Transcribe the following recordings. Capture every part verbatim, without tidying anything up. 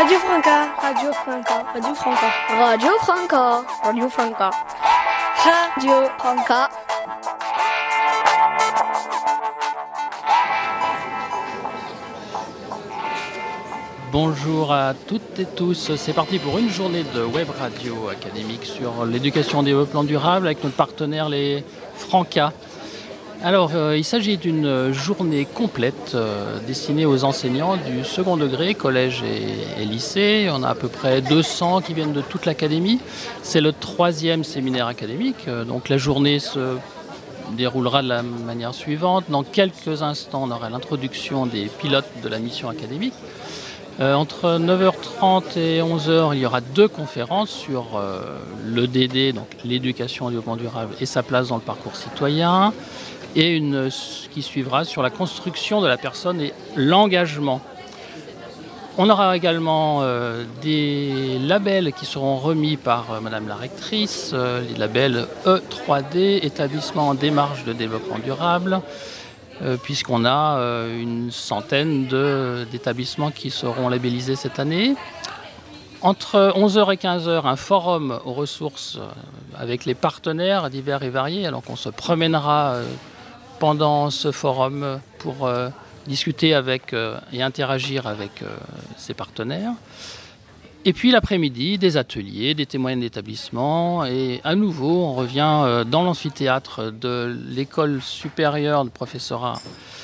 Radio Franca, Radio Franca, Radio Franca, Radio Franca, Radio Franca, Radio Franca. Bonjour à toutes et tous, c'est parti pour une journée de web radio académique sur l'éducation et le développement durable avec notre partenaire les Franca. Alors euh, il s'agit d'une journée complète euh, destinée aux enseignants du second degré, collège et, et lycée. On a à peu près deux cents qui viennent de toute l'académie. C'est le troisième séminaire académique, euh, donc la journée se déroulera de la manière suivante. Dans quelques instants, on aura l'introduction des pilotes de la mission académique. Euh, entre neuf heures trente et onze heures, il y aura deux conférences sur euh, l'E D D, donc l'éducation et le développement durable et sa place dans le parcours citoyen, et une qui suivra sur la construction de la personne et l'engagement. On aura également euh, des labels qui seront remis par euh, Madame la rectrice, euh, les labels E trois D, établissement en démarche de développement durable, Euh, puisqu'on a euh, une centaine de, d'établissements qui seront labellisés cette année. Entre onze heures et quinze heures, un forum aux ressources euh, avec les partenaires divers et variés. Alors qu'on se promènera euh, pendant ce forum pour euh, discuter avec euh, et interagir avec euh, ces partenaires. Et puis l'après-midi, des ateliers, des témoins d'établissement. Et à nouveau, on revient dans l'amphithéâtre de l'école supérieure de professorat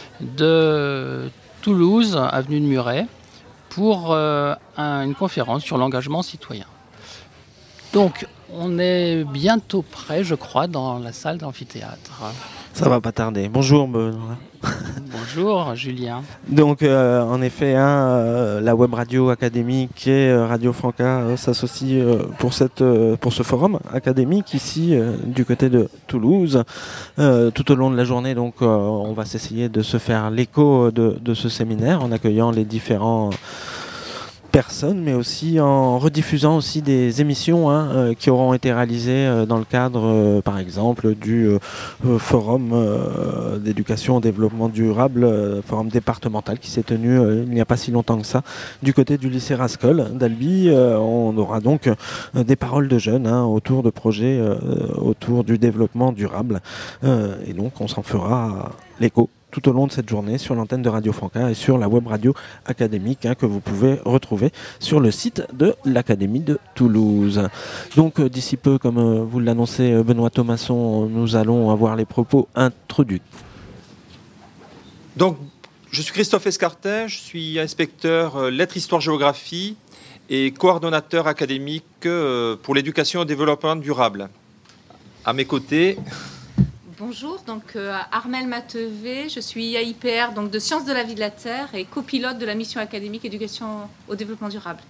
de Toulouse, avenue de Muret, pour euh, un, une conférence sur l'engagement citoyen. Donc, on est bientôt prêt, je crois, dans la salle d'amphithéâtre. Ça va pas tarder. Bonjour Benoît. Bonjour Julien. Donc euh, en effet, hein, euh, la web radio académique et euh, Radio Franca euh, s'associent euh, pour, cette, euh, pour ce forum académique ici euh, du côté de Toulouse. Euh, tout au long de la journée, donc, euh, on va s'essayer de se faire l'écho de, de ce séminaire en accueillant les différents personnes, mais aussi en rediffusant aussi des émissions hein, euh, qui auront été réalisées euh, dans le cadre, euh, par exemple, du euh, forum euh, d'éducation au développement durable, euh, forum départemental qui s'est tenu euh, il n'y a pas si longtemps que ça, du côté du lycée Rascol d'Albi. Euh, on aura donc euh, des paroles de jeunes hein, autour de projets euh, autour du développement durable. Euh, et donc, on s'en fera l'écho tout au long de cette journée sur l'antenne de Radio Franca et sur la web radio académique hein, que vous pouvez retrouver sur le site de l'Académie de Toulouse. Donc euh, d'ici peu, comme euh, vous l'annoncez euh, Benoît Thomasson, nous allons avoir les propos introduits. Donc je suis Christophe Escartin, je suis inspecteur euh, lettres, histoire, géographie et coordonnateur académique euh, pour l'éducation et le développement durable. À mes côtés... Bonjour, donc euh, Armelle Matevé, je suis A I P R donc de Sciences de la vie de la Terre et copilote de la mission académique éducation au développement durable.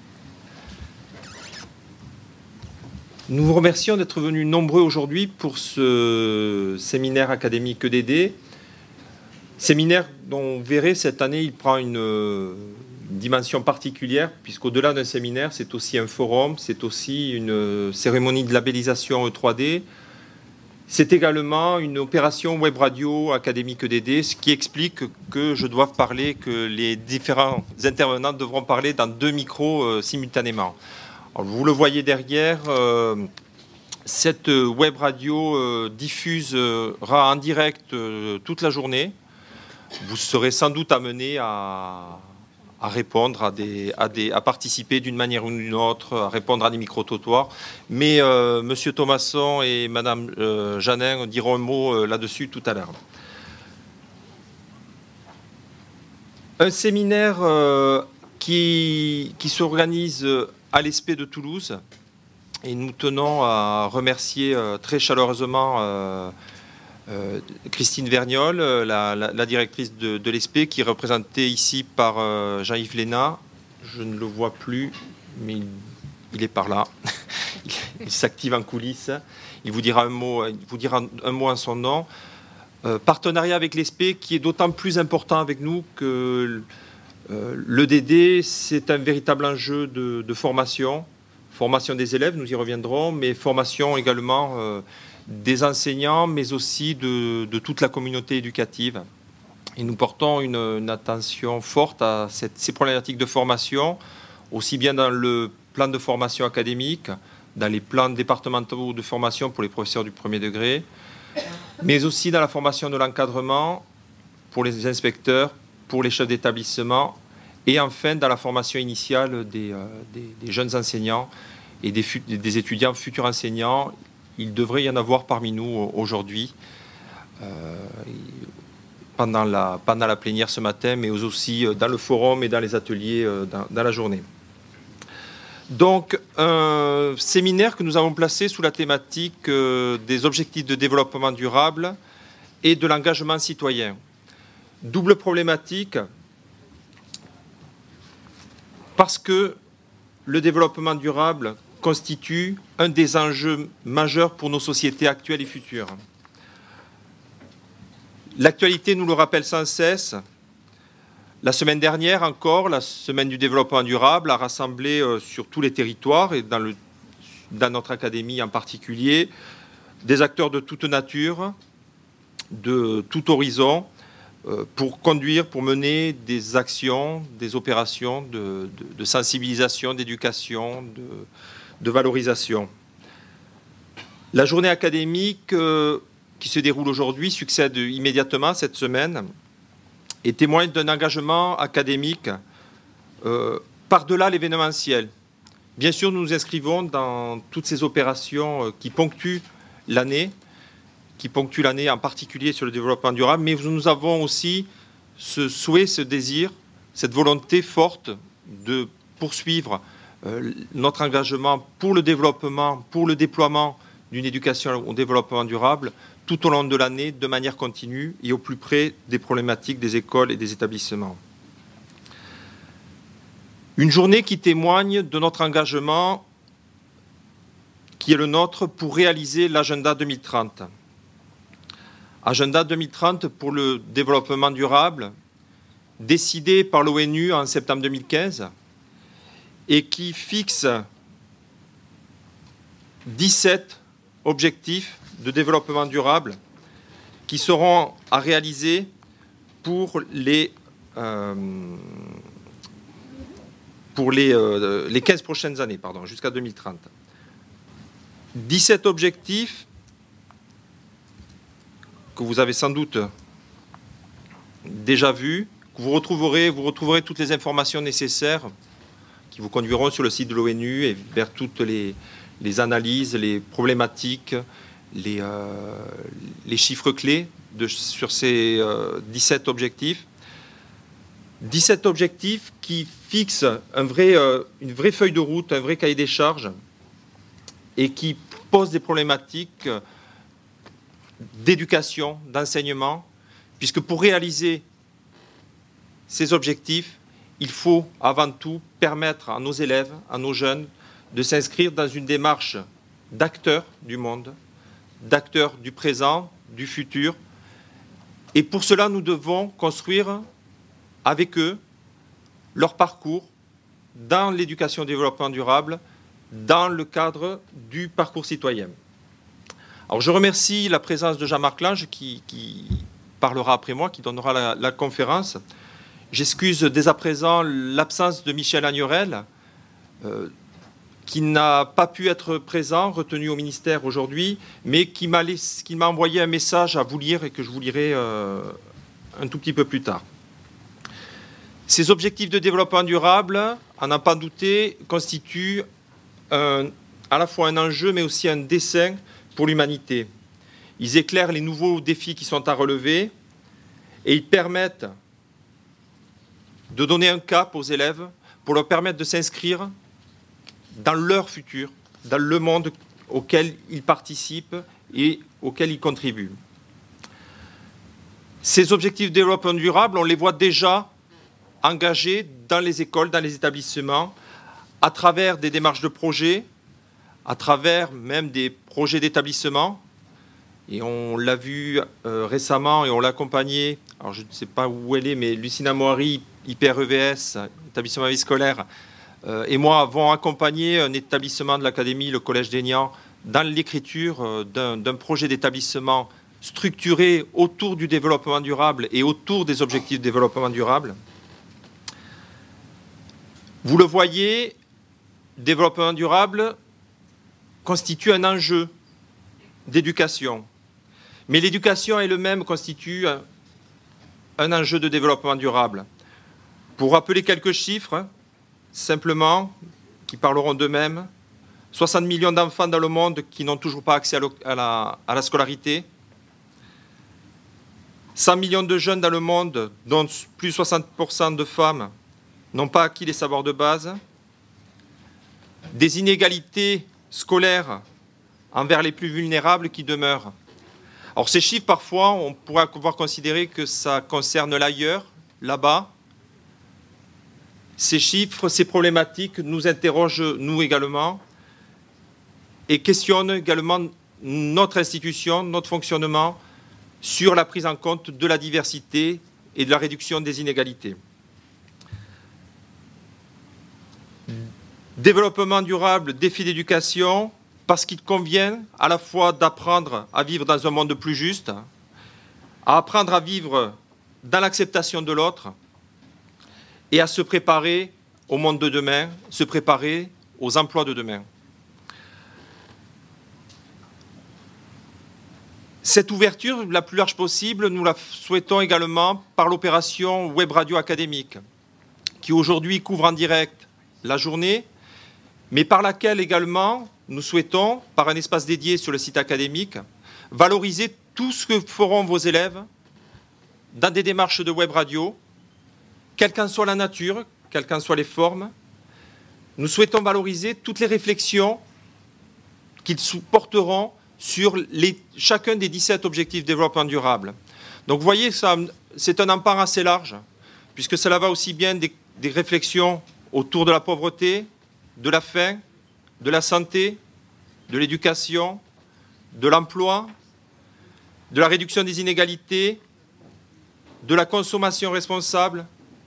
Nous vous remercions d'être venus nombreux aujourd'hui pour ce séminaire académique E D D. Séminaire dont vous verrez cette année il prend une, une dimension particulière puisqu'au-delà d'un séminaire c'est aussi un forum, c'est aussi une cérémonie de labellisation E trois D. C'est également une opération web radio académique E D D, ce qui explique que je dois parler, que les différents intervenants devront parler dans deux micros euh, simultanément. Alors, vous le voyez derrière, euh, cette web radio euh, diffusera en direct euh, toute la journée. Vous serez sans doute amené à, à répondre, à, des, à, des, à participer d'une manière ou d'une autre, à répondre à des micro-trottoirs. Mais euh, M. Thomasson et Mme euh, Janin diront un mot euh, là-dessus tout à l'heure. Un séminaire euh, qui, qui s'organise à l'E S P de Toulouse. Et nous tenons à remercier euh, très chaleureusement euh, Euh, Christine Vergnol, la, la, la directrice de, de l'E S P, qui est représentée ici par euh, Jean-Yves Léna. Je ne le vois plus, mais il, il est par là. il, il s'active en coulisses. Il vous dira un mot, il vous dira un, un mot en son nom. Euh, partenariat avec l'E S P qui est d'autant plus important avec nous que euh, l'E D D, c'est un véritable enjeu de, de formation. Formation des élèves, nous y reviendrons, mais formation également euh, des enseignants, mais aussi de, de toute la communauté éducative. Et nous portons une, une attention forte à cette, ces problématiques de formation. aussi bien dans le plan de formation académique, dans les plans départementaux de formation pour les professeurs du premier degré, mais aussi dans la formation de l'encadrement pour les inspecteurs, pour les chefs d'établissement, et enfin dans la formation initiale des, euh, des, des jeunes enseignants et des, des étudiants futurs enseignants. Il devrait y en avoir parmi nous aujourd'hui, euh, pendant, la, pendant la plénière ce matin, mais aussi dans le forum et dans les ateliers euh, dans, dans la journée. Donc, un séminaire que nous avons placé sous la thématique euh, des objectifs de développement durable et de l'engagement citoyen. Double problématique, parce que le développement durable constitue un des enjeux majeurs pour nos sociétés actuelles et futures. L'actualité nous le rappelle sans cesse. La semaine dernière encore, la semaine du développement durable a rassemblé euh, sur tous les territoires et dans, le, dans notre académie en particulier, des acteurs de toute nature, de tout horizon, euh, pour conduire, pour mener des actions, des opérations de, de, de sensibilisation, d'éducation, de, de valorisation. La journée académique euh, qui se déroule aujourd'hui succède immédiatement cette semaine et témoigne d'un engagement académique euh, par-delà l'événementiel. Bien sûr, nous nous inscrivons dans toutes ces opérations euh, qui ponctuent l'année, qui ponctuent l'année en particulier sur le développement durable, mais nous avons aussi ce souhait, ce désir, cette volonté forte de poursuivre euh, notre engagement pour le développement, pour le déploiement d'une éducation au développement durable, tout au long de l'année, de manière continue et au plus près des problématiques des écoles et des établissements. Une journée qui témoigne de notre engagement qui est le nôtre pour réaliser l'agenda deux mille trente. Agenda deux mille trente pour le développement durable, décidé par l'ONU en septembre deux mille quinze et qui fixe dix-sept objectifs de développement durable qui seront à réaliser pour les, euh, pour les, euh, les quinze prochaines années, pardon, jusqu'à deux mille trente. dix-sept objectifs que vous avez sans doute déjà vus, que vous retrouverez, vous retrouverez toutes les informations nécessaires qui vous conduiront sur le site de l'ONU et vers toutes les, les analyses, les problématiques, les, euh, les chiffres clés de, sur ces euh, dix-sept objectifs. dix-sept objectifs qui fixent un vrai, euh, une vraie feuille de route, un vrai cahier des charges et qui posent des problématiques d'éducation, d'enseignement, puisque pour réaliser ces objectifs, il faut avant tout permettre à nos élèves, à nos jeunes, de s'inscrire dans une démarche d'acteurs du monde, d'acteurs du présent, du futur. Et pour cela, nous devons construire avec eux leur parcours dans l'éducation au développement durable, dans le cadre du parcours citoyen. Alors, je remercie la présence de Jean-Marc Lange qui, qui parlera après moi, qui donnera la, la conférence. J'excuse dès à présent l'absence de Michel Agnerel, euh, qui n'a pas pu être présent, retenu au ministère aujourd'hui, mais qui m'a, qui m'a envoyé un message à vous lire et que je vous lirai euh, un tout petit peu plus tard. Ces objectifs de développement durable, à n'en pas douter, constituent un, à la fois un enjeu, mais aussi un dessein pour l'humanité. Ils éclairent les nouveaux défis qui sont à relever et ils permettent de donner un cap aux élèves pour leur permettre de s'inscrire dans leur futur, dans le monde auquel ils participent et auquel ils contribuent. Ces objectifs de développement durable, on les voit déjà engagés dans les écoles, dans les établissements, à travers des démarches de projets, à travers même des projets d'établissement. Et on l'a vu euh, récemment et on l'a accompagné, alors je ne sais pas où elle est, mais Lucina Moari, I P R E V S, établissement de vie scolaire, euh, et moi avons accompagné un établissement de l'Académie, le Collège d'Aignan, dans l'écriture euh, d'un, d'un projet d'établissement structuré autour du développement durable et autour des objectifs de développement durable. Vous le voyez, développement durable constitue un enjeu d'éducation. Mais l'éducation elle-même constitue un, un enjeu de développement durable. Pour rappeler quelques chiffres, simplement, qui parleront d'eux-mêmes, soixante millions d'enfants dans le monde qui n'ont toujours pas accès à la, à la scolarité, cent millions de jeunes dans le monde, dont plus de soixante pour cent de femmes, n'ont pas acquis les savoirs de base, des inégalités scolaires envers les plus vulnérables qui demeurent. Alors ces chiffres, parfois, on pourrait pouvoir considérer que ça concerne l'ailleurs, là-bas. Ces chiffres, ces problématiques nous interrogent, nous également, et questionnent également notre institution, notre fonctionnement, sur la prise en compte de la diversité et de la réduction des inégalités. Développement durable, défi d'éducation, parce qu'il convient à la fois d'apprendre à vivre dans un monde plus juste, à apprendre à vivre dans l'acceptation de l'autre et à se préparer au monde de demain, se préparer aux emplois de demain. Cette ouverture la plus large possible, nous la souhaitons également par l'opération Web Radio Académique, qui aujourd'hui couvre en direct la journée, mais par laquelle également nous souhaitons, par un espace dédié sur le site académique, valoriser tout ce que feront vos élèves dans des démarches de web radio, quelle qu'en soit la nature, quelles qu'en soient les formes. Nous souhaitons valoriser toutes les réflexions qu'ils porteront sur les, chacun des dix-sept objectifs de développement durable. Donc vous voyez, ça, c'est un empan assez large, puisque cela va aussi bien des, des réflexions autour de la pauvreté, de la faim, de la santé, de l'éducation, de l'emploi, de la réduction des inégalités, de la consommation responsable.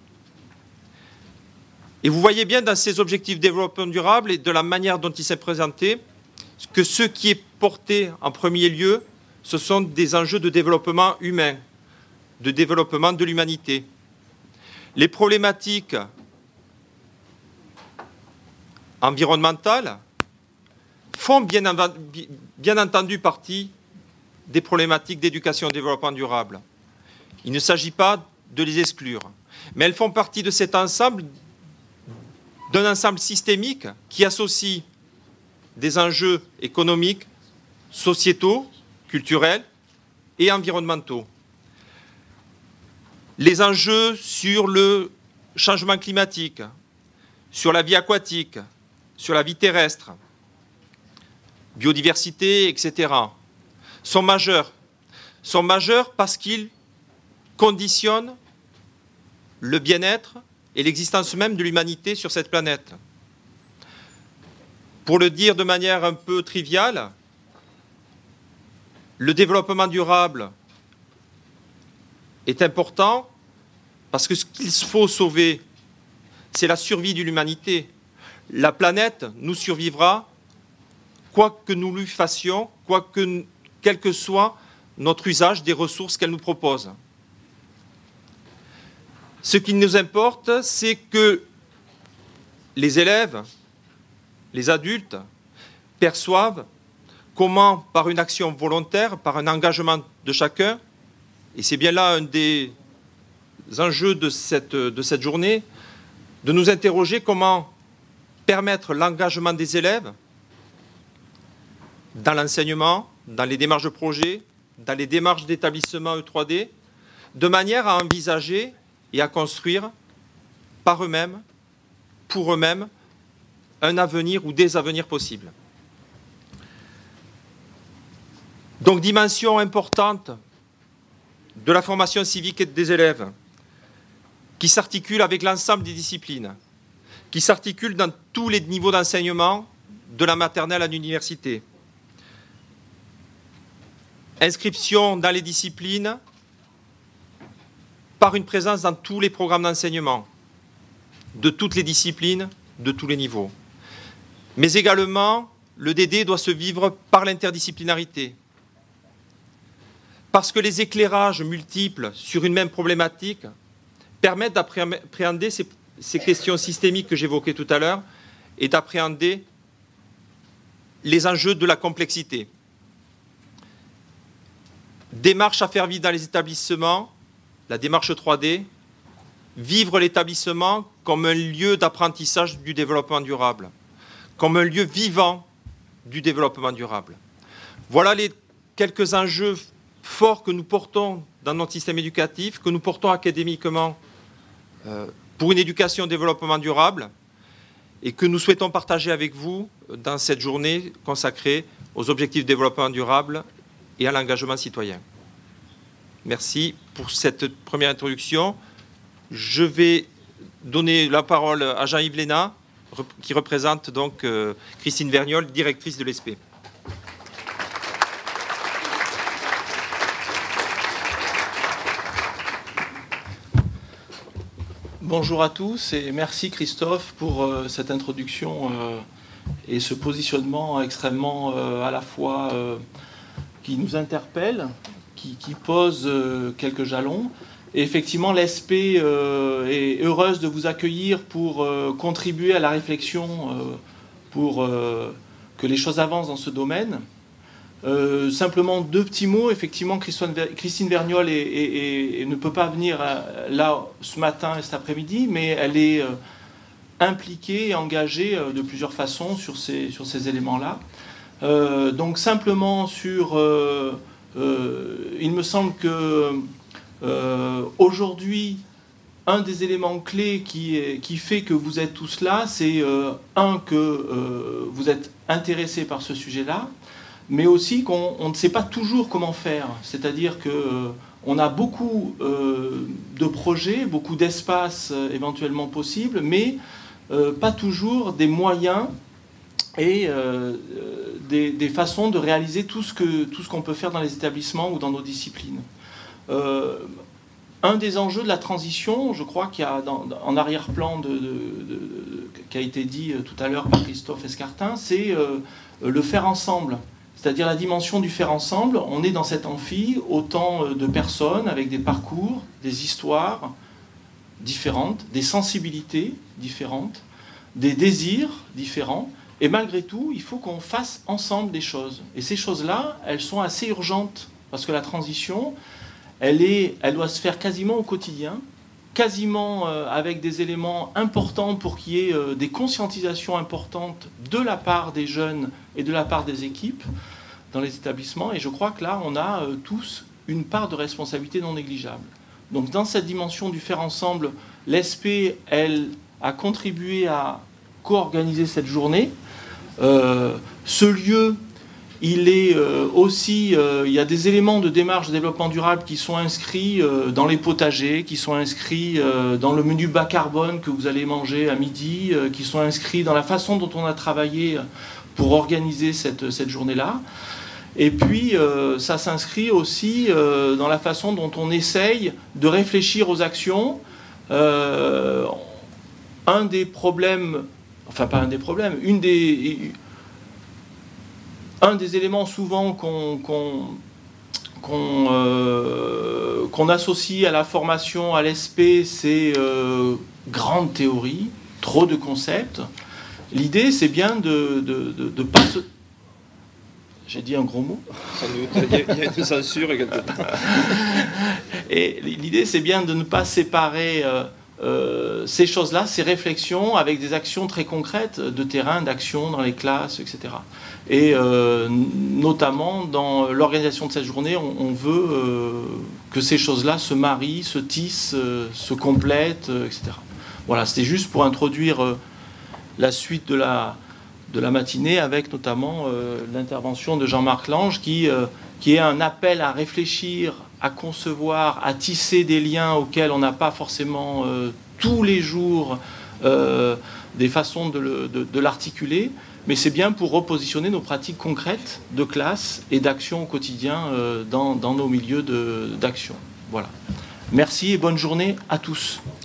Et vous voyez bien dans ces objectifs de développement durable et de la manière dont ils sont présentés que ce qui est porté en premier lieu, ce sont des enjeux de développement humain, de développement de l'humanité. Les problématiques environnementales font bien, bien entendu partie des problématiques d'éducation et de développement durable. Il ne s'agit pas de les exclure, mais elles font partie de cet ensemble, d'un ensemble systémique qui associe des enjeux économiques, sociétaux, culturels et environnementaux. Les enjeux sur le changement climatique, sur la vie aquatique, sur la vie terrestre, biodiversité, et cetera, sont majeurs. Sont majeurs parce qu'ils conditionnent le bien-être et l'existence même de l'humanité sur cette planète. Pour le dire de manière un peu triviale, le développement durable est important parce que ce qu'il faut sauver, c'est la survie de l'humanité. La planète nous survivra quoi que nous lui fassions, quoi que, quel que soit notre usage des ressources qu'elle nous propose. Ce qui nous importe, c'est que les élèves, les adultes, perçoivent comment, par une action volontaire, par un engagement de chacun, et c'est bien là un des enjeux de cette, de cette journée, de nous interroger comment permettre l'engagement des élèves dans l'enseignement, dans les démarches de projet, dans les démarches d'établissement E trois D, de manière à envisager et à construire par eux-mêmes, pour eux-mêmes, un avenir ou des avenirs possibles. Donc, dimension importante de la formation civique des élèves, qui s'articule avec l'ensemble des disciplines, qui s'articule dans tous les niveaux d'enseignement, de la maternelle à l'université. Inscription dans les disciplines par une présence dans tous les programmes d'enseignement, de toutes les disciplines, de tous les niveaux. Mais également, le D D doit se vivre par l'interdisciplinarité. Parce que les éclairages multiples sur une même problématique permettent d'appréhender ces, ces questions systémiques que j'évoquais tout à l'heure et d'appréhender les enjeux de la complexité. Démarche à faire vivre dans les établissements, la démarche trois D, vivre l'établissement comme un lieu d'apprentissage du développement durable, comme un lieu vivant du développement durable. Voilà les quelques enjeux forts que nous portons dans notre système éducatif, que nous portons académiquement euh, pour une éducation au développement durable et que nous souhaitons partager avec vous dans cette journée consacrée aux objectifs de développement durable et à l'engagement citoyen. Merci pour cette première introduction. Je vais donner la parole à Jean-Yves Léna, qui représente donc euh, Christine Vergnol, directrice de l'E S P. Bonjour à tous et merci Christophe pour euh, cette introduction euh, et ce positionnement extrêmement euh, à la fois euh, qui nous interpelle, qui, qui pose euh, quelques jalons. Et effectivement, l'E S P euh, est heureuse de vous accueillir pour euh, contribuer à la réflexion, euh, pour euh, que les choses avancent dans ce domaine. Euh, simplement deux petits mots. Effectivement, Christine Vergnol est, est, est, est, ne peut pas venir là ce matin et cet après-midi, mais elle est euh, impliquée et engagée euh, de plusieurs façons sur ces, sur ces éléments-là. Euh, donc simplement sur... Euh, euh, il me semble que Euh, aujourd'hui, un des éléments clés qui, est, qui fait que vous êtes tous là, c'est euh, un, que euh, vous êtes intéressés par ce sujet-là, mais aussi qu'on on ne sait pas toujours comment faire. C'est-à-dire qu'on euh, a beaucoup euh, de projets, beaucoup d'espaces euh, éventuellement possibles, mais euh, pas toujours des moyens et euh, des, des façons de réaliser tout ce que, tout ce qu'on peut faire dans les établissements ou dans nos disciplines. Euh, un des enjeux de la transition, je crois qu'il y a dans, en arrière-plan de, de, de, de, qui a été dit tout à l'heure par Christophe Escartin, c'est euh, le faire ensemble, c'est-à-dire la dimension du faire ensemble. On est dans cet amphi, autant de personnes avec des parcours, des histoires différentes, des sensibilités différentes, des désirs différents, et malgré tout, il faut qu'on fasse ensemble des choses. Et ces choses-là, elles sont assez urgentes, parce que la transition... Elle, est, elle doit se faire quasiment au quotidien, quasiment euh, avec des éléments importants pour qu'il y ait euh, des conscientisations importantes de la part des jeunes et de la part des équipes dans les établissements. Et je crois que là, on a euh, tous une part de responsabilité non négligeable. Donc dans cette dimension du faire ensemble, l'E S P, elle, a contribué à co-organiser cette journée. Euh, ce lieu... Il est euh, aussi, euh, il y a des éléments de démarche de développement durable qui sont inscrits euh, dans les potagers, qui sont inscrits euh, dans le menu bas carbone que vous allez manger à midi, euh, qui sont inscrits dans la façon dont on a travaillé pour organiser cette, cette journée-là. Et puis, euh, ça s'inscrit aussi euh, dans la façon dont on essaye de réfléchir aux actions. Euh, un des problèmes, enfin pas un des problèmes, une des... Un des éléments souvent qu'on qu'on, qu'on, euh, qu'on associe à la formation, à l'E S P, c'est euh, grande théorie, trop de concepts. L'idée, c'est bien de de, de, de pas se... J'ai dit un gros mot. Sans doute, il y a une censure quelque part. Et l'idée, c'est bien de ne pas séparer... Euh, Euh, ces choses-là, ces réflexions avec des actions très concrètes de terrain, d'actions dans les classes, et cetera. Et euh, notamment dans l'organisation de cette journée, on, on veut euh, que ces choses-là se marient, se tissent, euh, se complètent, euh, et cetera. Voilà, c'était juste pour introduire euh, la suite de la, de la matinée avec notamment euh, l'intervention de Jean-Marc Lange qui, euh, qui est un appel à réfléchir, à concevoir, à tisser des liens auxquels on n'a pas forcément euh, tous les jours euh, des façons de, le, de, de l'articuler, mais c'est bien pour repositionner nos pratiques concrètes de classe et d'action au quotidien euh, dans, dans nos milieux de, d'action. Voilà. Merci et bonne journée à tous.